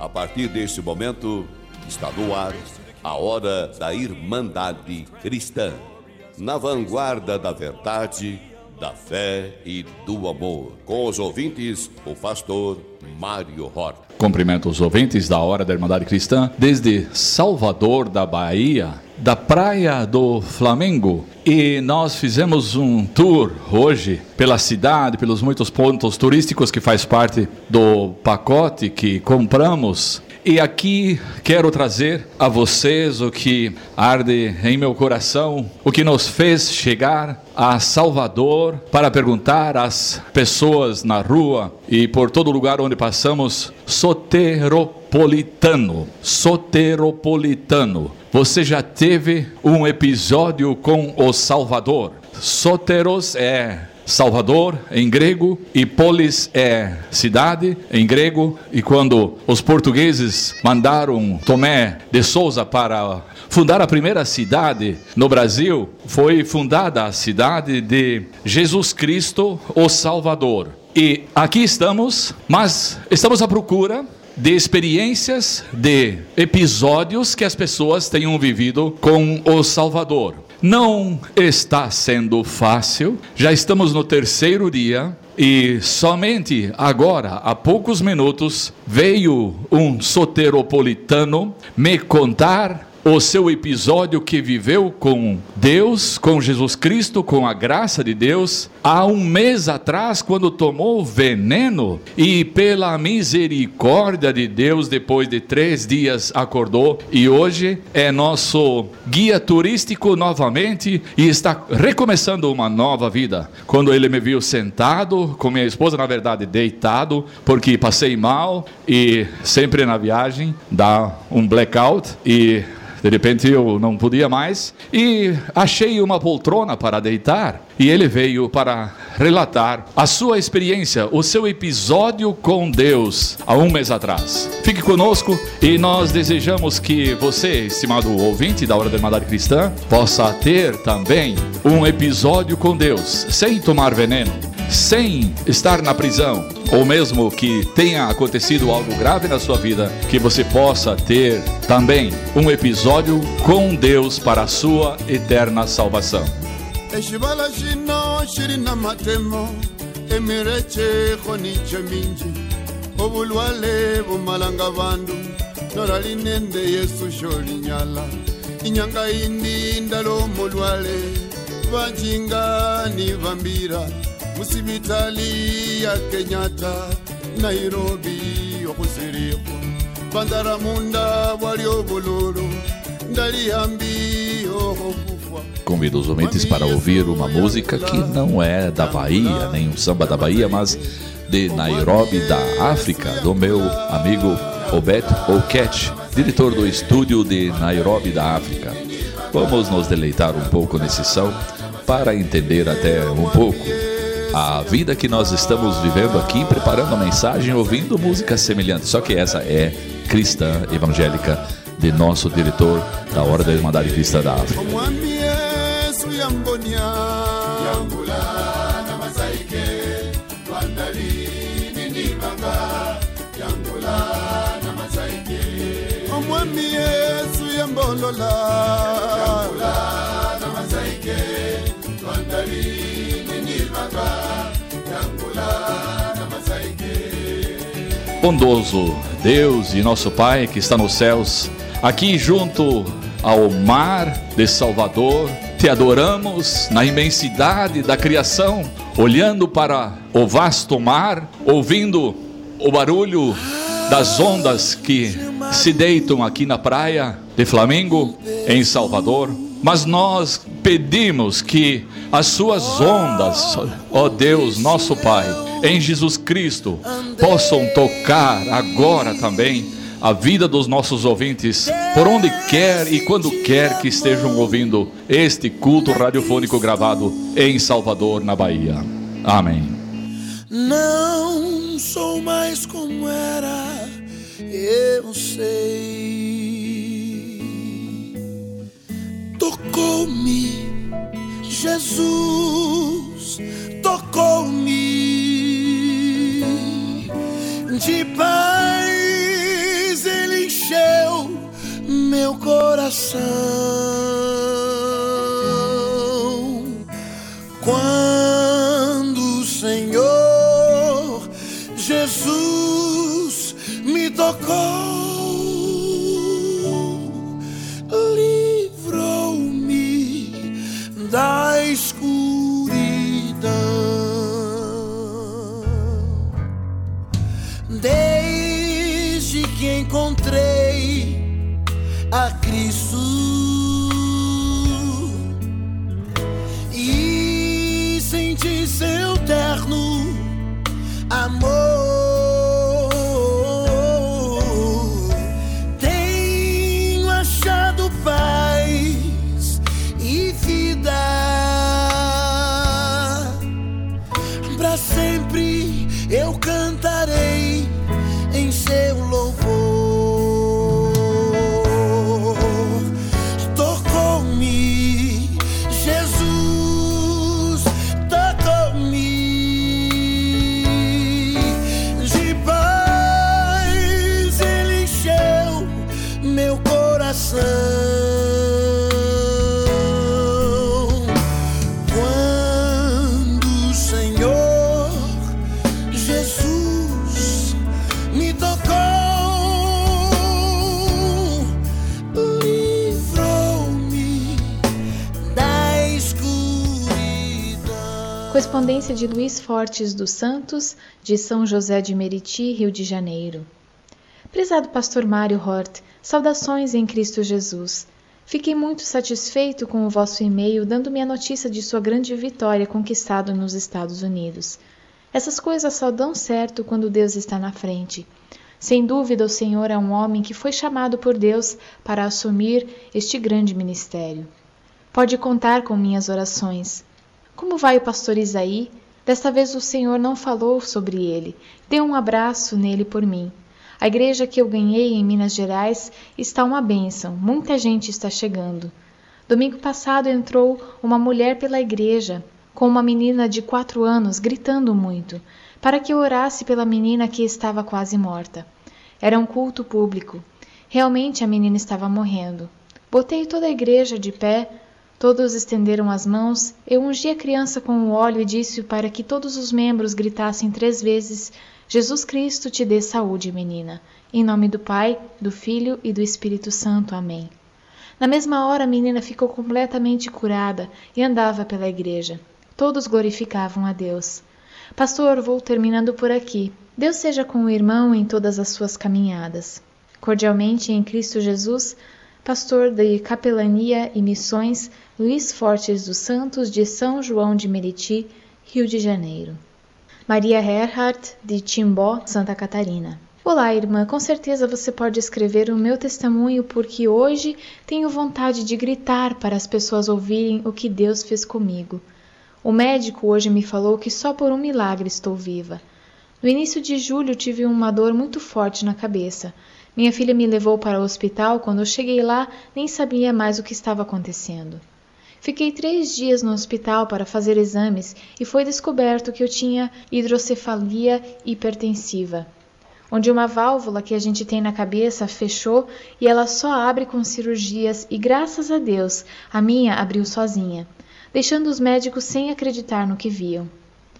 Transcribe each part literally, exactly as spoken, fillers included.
A partir deste momento, está no ar a Hora da Irmandade Cristã, na vanguarda da verdade, da fé e do amor. Com os ouvintes, o pastor Mário Horta. Cumprimento os ouvintes da Hora da Irmandade Cristã, desde Salvador da Bahia, da Praia do Flamengo. E nós fizemos um tour hoje pela cidade, pelos muitos pontos turísticos que faz parte do pacote que compramos. E aqui quero trazer a vocês o que arde em meu coração, o que nos fez chegar a Salvador para perguntar às pessoas na rua e por todo lugar onde passamos, soteropolitano, soteropolitano. Você já teve um episódio com o Salvador? Soteros é Salvador em grego e polis é cidade em grego, e quando os portugueses mandaram Tomé de Souza para fundar a primeira cidade no Brasil, foi fundada a cidade de Jesus Cristo, o Salvador. E aqui estamos, mas estamos à procura de experiências, de episódios que as pessoas tenham vivido com o Salvador. Não está sendo fácil, já estamos no terceiro dia e somente agora, há poucos minutos, veio um soteropolitano me contar o seu episódio que viveu com Deus, com Jesus Cristo, com a graça de Deus, há um mês atrás, quando tomou veneno e pela misericórdia de Deus, depois de três dias acordou e hoje é nosso guia turístico novamente e está recomeçando uma nova vida. Quando ele me viu sentado, com minha esposa, na verdade deitado, porque passei mal e sempre na viagem dá um blackout e de repente eu não podia mais e achei uma poltrona para deitar e ele veio para relatar a sua experiência, o seu episódio com Deus há um mês atrás. Fique conosco e nós desejamos que você, estimado ouvinte da Hora da Irmandade Cristã, possa ter também um episódio com Deus, sem tomar veneno, sem estar na prisão, ou mesmo que tenha acontecido algo grave na sua vida, que você possa ter também um episódio com Deus para a sua eterna salvação. Musibitali ya Kenyatta, Nairobi okuziriko, Bandara Munda walio bololo, ndali hambi okufa. Convido os ouvintes para ouvir uma música que não é da Bahia, nem um samba da Bahia, mas de Nairobi, da África, do meu amigo Roberto Oket, diretor do estúdio de Nairobi, da África. Vamos nos deleitar um pouco nesse som para entender até um pouco a vida que nós estamos vivendo aqui, preparando a mensagem, ouvindo músicas semelhantes. Só que essa é cristã, evangélica, de nosso diretor da Hora da Irmandade Cristã da África. Bondoso Deus e nosso Pai que está nos céus, aqui junto ao mar de Salvador, te adoramos na imensidade da criação, olhando para o vasto mar, ouvindo o barulho das ondas que se deitam aqui na praia de Flamengo, em Salvador. Mas nós pedimos que as suas ondas, ó Deus, nosso Pai, em Jesus Cristo, possam tocar agora também a vida dos nossos ouvintes, por onde quer e quando quer que estejam ouvindo este culto radiofônico gravado em Salvador, na Bahia. Amém. Não sou mais como era, eu sei. Tocou-me, Jesus, tocou-me de paz coração. Quando o Senhor Jesus me tocou, livrou-me da escuridão. Desde que encontrei a Cristo e senti seu terno amor, tenho achado paz e vida. Pra sempre eu cantarei em seu louvor. Tocou-me, Jesus, tocou-me. De paz ele encheu meu coração. Quando o Senhor Jesus me tocou, livrou-me da escuridão. Correspondência de Luiz Fortes dos Santos, de São José de Meriti, Rio de Janeiro. Prezado pastor Mário Hort, saudações em Cristo Jesus. Fiquei muito satisfeito com o vosso e-mail dando-me a notícia de sua grande vitória conquistada nos Estados Unidos. Essas coisas só dão certo quando Deus está na frente. Sem dúvida, o Senhor é um homem que foi chamado por Deus para assumir este grande ministério. Pode contar com minhas orações. Como vai o pastor Isaí? Desta vez o Senhor não falou sobre ele. Dê um abraço nele por mim. A igreja que eu ganhei em Minas Gerais está uma bênção. Muita gente está chegando. Domingo passado entrou uma mulher pela igreja com uma menina de quatro anos gritando muito, para que eu orasse pela menina que estava quase morta. Era um culto público. Realmente a menina estava morrendo. Botei toda a igreja de pé, todos estenderam as mãos, eu ungi a criança com o óleo e disse para que todos os membros gritassem três vezes: Jesus Cristo te dê saúde, menina. Em nome do Pai, do Filho e do Espírito Santo. Amém. Na mesma hora a menina ficou completamente curada e andava pela igreja. Todos glorificavam a Deus. Pastor, vou terminando por aqui. Deus seja com o irmão em todas as suas caminhadas. Cordialmente em Cristo Jesus, pastor de Capelania e Missões, Luiz Fortes dos Santos, de São João de Meriti, Rio de Janeiro. Maria Erhardt, de Timbó, Santa Catarina. Olá, irmã, com certeza você pode escrever o meu testemunho porque hoje tenho vontade de gritar para as pessoas ouvirem o que Deus fez comigo. O médico hoje me falou que só por um milagre estou viva. No início de julho tive uma dor muito forte na cabeça. Minha filha me levou para o hospital. Quando eu cheguei lá, nem sabia mais o que estava acontecendo. Fiquei três dias no hospital para fazer exames e foi descoberto que eu tinha hidrocefalia hipertensiva, onde uma válvula que a gente tem na cabeça fechou e ela só abre com cirurgias e, graças a Deus, a minha abriu sozinha, deixando os médicos sem acreditar no que viam.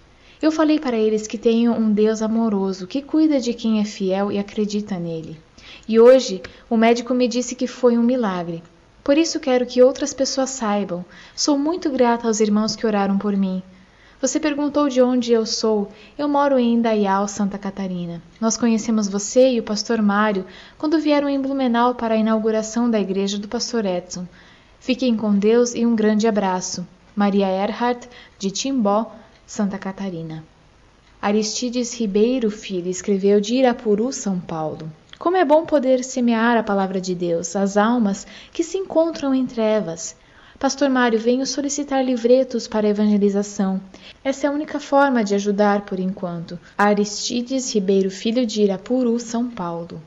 Eu falei para eles que tenho um Deus amoroso que cuida de quem é fiel e acredita nele. E hoje o médico me disse que foi um milagre. Por isso quero que outras pessoas saibam. Sou muito grata aos irmãos que oraram por mim. Você perguntou de onde eu sou. Eu moro em Indaial, Santa Catarina. Nós conhecemos você e o pastor Mário quando vieram em Blumenau para a inauguração da igreja do pastor Edson. Fiquem com Deus e um grande abraço. Maria Erhardt, de Timbó, Santa Catarina. Aristides Ribeiro Filho escreveu de Irapuru, São Paulo. Como é bom poder semear a palavra de Deus, as almas que se encontram em trevas. Pastor Mário, venho solicitar livretos para evangelização. Essa é a única forma de ajudar por enquanto. Aristides Ribeiro Filho, de Irapuru, São Paulo.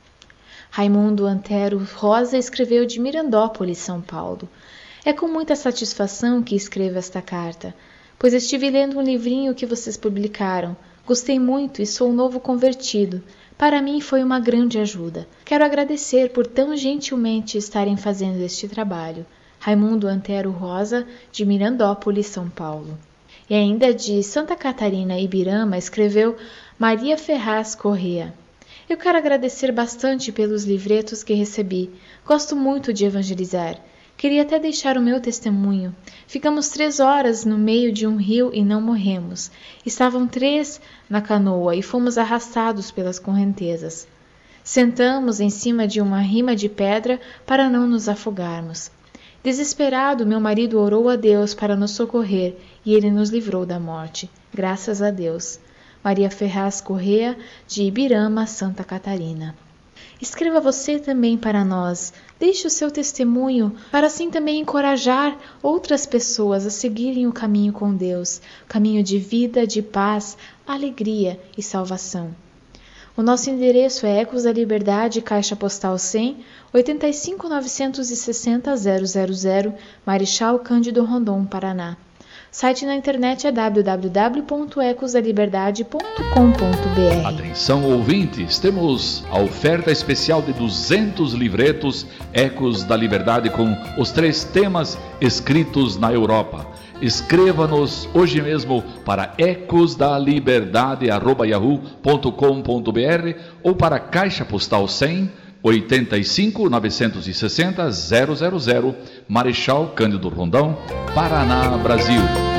Raimundo Antero Rosa escreveu de Mirandópolis, São Paulo. É com muita satisfação que escrevo esta carta, pois estive lendo um livrinho que vocês publicaram. Gostei muito e sou um novo convertido. Para mim foi uma grande ajuda. Quero agradecer por tão gentilmente estarem fazendo este trabalho. Raimundo Antero Rosa, de Mirandópolis, São Paulo. E ainda de Santa Catarina, Ibirama, escreveu Maria Ferraz Corrêa. Eu quero agradecer bastante pelos livretos que recebi. Gosto muito de evangelizar. Queria até deixar o meu testemunho. Ficamos três horas no meio de um rio e não morremos. Estavam três na canoa e fomos arrastados pelas correntezas. Sentamos em cima de uma rima de pedra para não nos afogarmos. Desesperado, meu marido orou a Deus para nos socorrer e ele nos livrou da morte. Graças a Deus. Maria Ferraz Corrêa, de Ibirama, Santa Catarina. Escreva você também para nós. Deixe o seu testemunho para assim também encorajar outras pessoas a seguirem o caminho com Deus, caminho de vida, de paz, alegria e salvação. O nosso endereço é Ecos da Liberdade, Caixa Postal cem, oitenta e cinco mil novecentos e sessenta, zero zero zero, Marechal Cândido Rondon, Paraná. Site na internet é w w w ponto ecos da liberdade ponto com ponto b r. Atenção, ouvintes, temos a oferta especial de duzentos livretos Ecos da Liberdade com os três temas escritos na Europa. Escreva-nos hoje mesmo para ecosdaliberdade arroba yahoo ponto com ponto b r ou para Caixa Postal cem, oitenta e cinco mil novecentos e sessenta, zero zero zero, Marechal Cândido Rondon, Paraná, Brasil.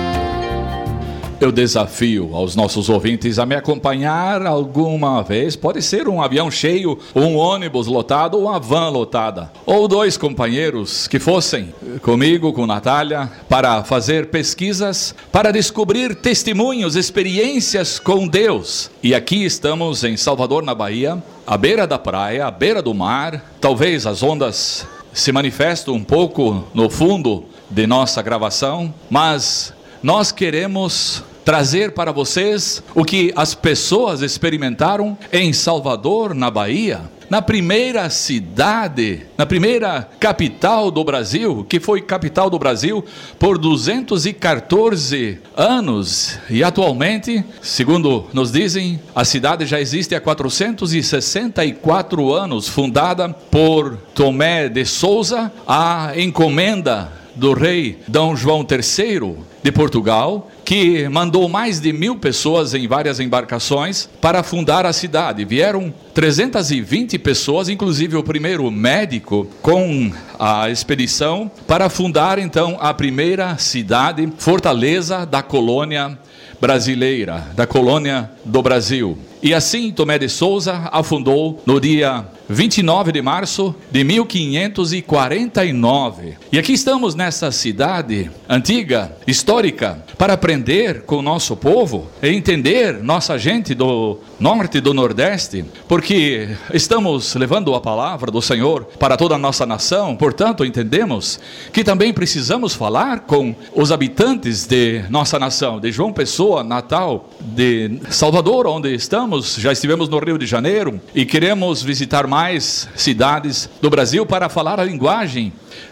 Eu desafio aos nossos ouvintes a me acompanhar alguma vez. Pode ser um avião cheio, um ônibus lotado ou uma van lotada. Ou dois companheiros que fossem comigo, com Natália, para fazer pesquisas, para descobrir testemunhos, experiências com Deus. E aqui estamos em Salvador, na Bahia, à beira da praia, à beira do mar. Talvez as ondas se manifestem um pouco no fundo de nossa gravação, mas nós queremos trazer para vocês o que as pessoas experimentaram em Salvador, na Bahia, na primeira cidade, na primeira capital do Brasil, que foi capital do Brasil por duzentos e quatorze anos, e atualmente, segundo nos dizem, a cidade já existe há quatrocentos e sessenta e quatro anos, fundada por Tomé de Souza, a encomenda do rei Dom João terceiro de Portugal, que mandou mais de mil pessoas em várias embarcações para fundar a cidade. Vieram trezentas e vinte pessoas, inclusive o primeiro médico com a expedição, para fundar então a primeira cidade, fortaleza da colônia brasileira, da colônia do Brasil. E assim Tomé de Souza a fundou no dia vinte e nove de março de mil quinhentos e quarenta e nove. E aqui estamos nessa cidade antiga, histórica, para aprender com o nosso povo e entender nossa gente do norte e do nordeste, porque estamos levando a palavra do Senhor para toda a nossa nação. Portanto, entendemos que também precisamos falar com os habitantes de nossa nação, de João Pessoa, Natal, de Salvador, onde estamos. Já estivemos no Rio de Janeiro e queremos visitar mais cidades do Brasil para falar a linguagem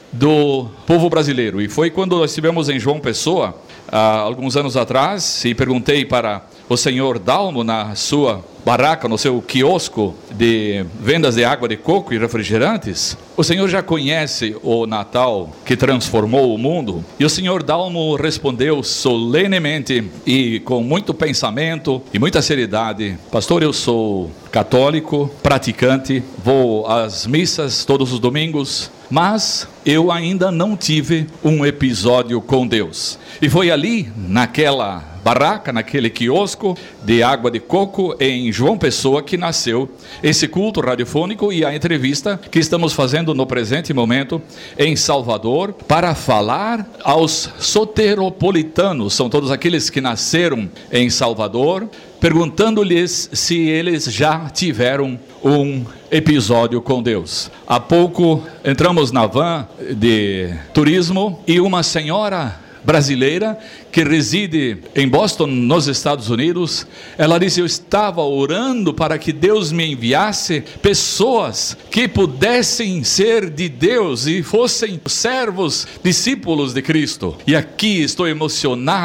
do povo brasileiro. E foi quando nós estivemos em João Pessoa, há alguns anos atrás, e perguntei para o senhor Dalmo, na sua barraca, no seu quiosco de vendas de água de coco e refrigerantes, o senhor já conhece o Natal que transformou o mundo? E o senhor Dalmo respondeu solenemente e com muito pensamento e muita seriedade: pastor, eu sou católico, praticante, vou às missas todos os domingos, mas eu ainda não tive um episódio com Deus. E foi ali, naquela barraca, naquele quiosco de água de coco em João Pessoa, que nasceu esse culto radiofônico e a entrevista que estamos fazendo no presente momento em Salvador, para falar aos soteropolitanos, são todos aqueles que nasceram em Salvador, perguntando-lhes se eles já tiveram um episódio com Deus. Há pouco entramos na van de turismo e uma senhora brasileira que reside em Boston, nos Estados Unidos, ela disse: eu estava orando para que Deus me enviasse pessoas que pudessem ser de Deus e fossem servos, discípulos de Cristo. E aqui estou emocionada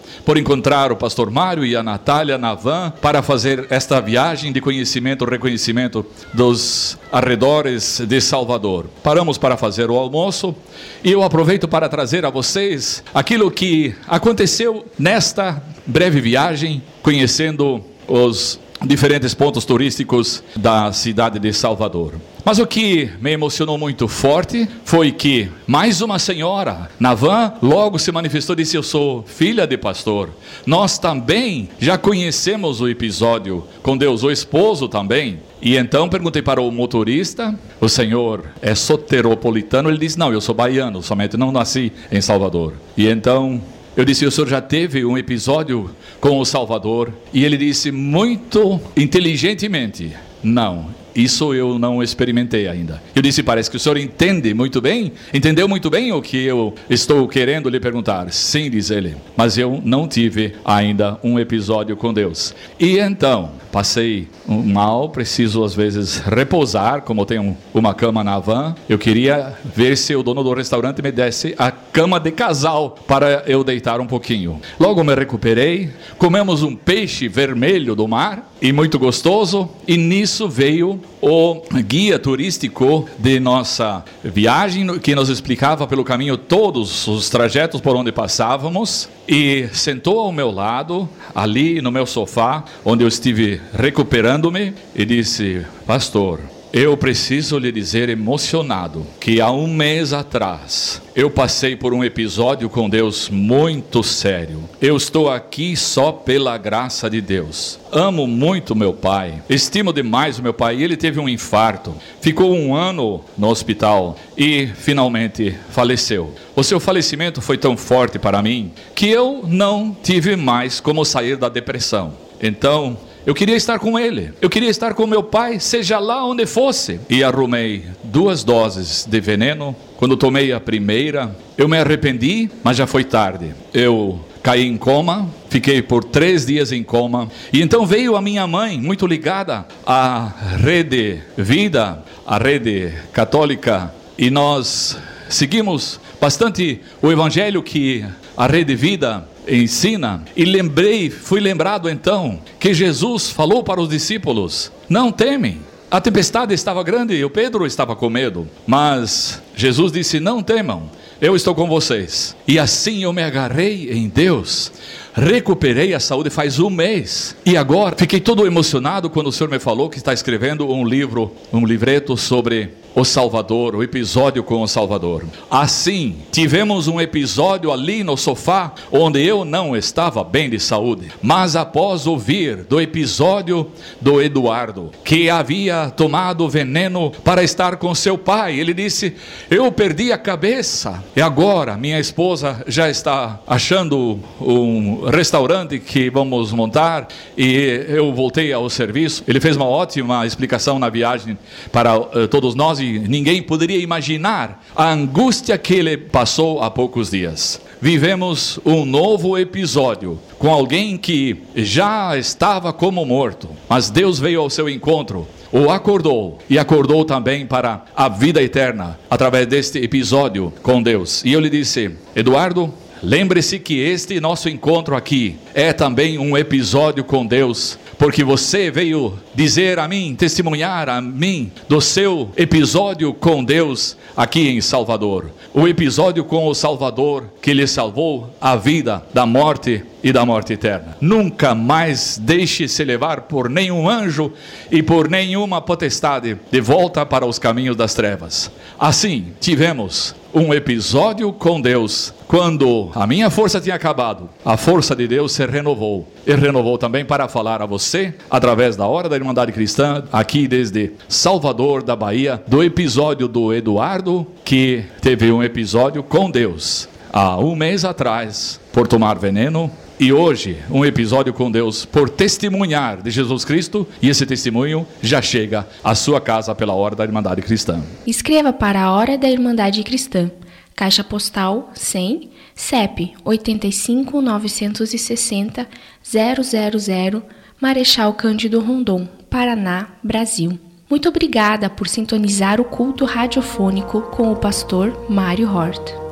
por encontrar o pastor Mário e a Natália na van para fazer esta viagem de conhecimento, reconhecimento dos arredores de Salvador. Paramos para fazer o almoço e eu aproveito para trazer a vocês aquilo que aconteceu nesta breve viagem, conhecendo os diferentes pontos turísticos da cidade de Salvador. Mas o que me emocionou muito forte foi que mais uma senhora na van logo se manifestou e disse: eu sou filha de pastor. Nós também já conhecemos o episódio com Deus, o esposo também. E então perguntei para o motorista: o senhor é soteropolitano? Ele disse: não, eu sou baiano, somente não nasci em Salvador. E então eu disse: o senhor já teve um episódio com o Salvador? E ele disse muito inteligentemente: não, isso eu não experimentei ainda. Eu disse: parece que o senhor entende muito bem, entendeu muito bem o que eu estou querendo lhe perguntar. Sim, diz ele, mas eu não tive ainda um episódio com Deus. E então, passei mal, preciso às vezes repousar, como tenho uma cama na van. Eu queria ver se o dono do restaurante me desse a cama de casal para eu deitar um pouquinho. Logo me recuperei, comemos um peixe vermelho do mar, e muito gostoso, e nisso veio o guia turístico de nossa viagem, que nos explicava pelo caminho todos os trajetos por onde passávamos, e sentou ao meu lado, ali no meu sofá, onde eu estive recuperando-me, e disse: pastor, eu preciso lhe dizer, emocionado, que há um mês atrás eu passei por um episódio com Deus muito sério. Eu estou aqui só pela graça de Deus. Amo muito meu pai, estimo demais o meu pai. Ele teve um infarto, ficou um ano no hospital e finalmente faleceu. O seu falecimento foi tão forte para mim que eu não tive mais como sair da depressão. Então eu queria estar com ele, eu queria estar com meu pai, seja lá onde fosse. E arrumei duas doses de veneno. Quando tomei a primeira, eu me arrependi, mas já foi tarde. Eu caí em coma, fiquei por três dias em coma. E então veio a minha mãe, muito ligada à Rede Vida, à Rede Católica, e nós seguimos bastante o evangelho que a Rede Vida ensina, e lembrei, fui lembrado então que Jesus falou para os discípulos: não temem. A tempestade estava grande e o Pedro estava com medo, mas Jesus disse: não temam, eu estou com vocês. E assim eu me agarrei em Deus, recuperei a saúde faz um mês, e agora fiquei todo emocionado quando o Senhor me falou que está escrevendo um livro, um livreto sobre o Salvador, o episódio com o Salvador. Assim, tivemos um episódio ali no sofá, onde eu não estava bem de saúde, mas após ouvir do episódio do Eduardo, que havia tomado veneno para estar com seu pai, ele disse: eu perdi a cabeça, e agora minha esposa já está achando um restaurante que vamos montar, e eu voltei ao serviço. Ele fez uma ótima explicação na viagem para uh, todos nós, e ninguém poderia imaginar a angústia que ele passou há poucos dias. Vivemos um novo episódio com alguém que já estava como morto, mas Deus veio ao seu encontro, o acordou, e acordou também para a vida eterna através deste episódio com Deus. E eu lhe disse: Eduardo, lembre-se que este nosso encontro aqui é também um episódio com Deus, porque você veio dizer a mim, testemunhar a mim do seu episódio com Deus aqui em Salvador. O episódio com o Salvador que lhe salvou a vida da morte e da morte eterna. Nunca mais deixe-se levar por nenhum anjo e por nenhuma potestade de volta para os caminhos das trevas. Assim, tivemos um episódio com Deus. Quando a minha força tinha acabado, a força de Deus se renovou. E renovou também para falar a você, através da Hora da Irmandade Cristã, aqui desde Salvador da Bahia, do episódio do Eduardo, que teve um episódio com Deus há um mês atrás, por tomar veneno. E hoje, um episódio com Deus por testemunhar de Jesus Cristo, e esse testemunho já chega à sua casa pela Hora da Irmandade Cristã. Escreva para a Hora da Irmandade Cristã, Caixa Postal cem, C E P oito cinco nove seis zero zero zero zero, Marechal Cândido Rondon, Paraná, Brasil. Muito obrigada por sintonizar o culto radiofônico com o pastor Mário Hort.